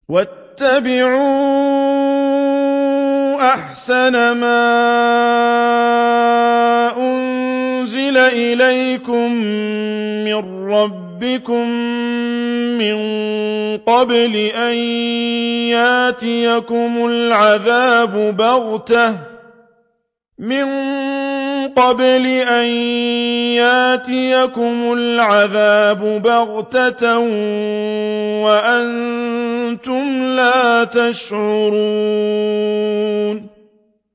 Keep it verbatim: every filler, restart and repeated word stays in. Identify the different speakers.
Speaker 1: واتبعوا أحسن ما أنزل إليكم من ربكم من قبل أن ياتيكم العذاب بغتة من قبل أن ياتيكم العذاب بغتة وأنتم لا تشعرون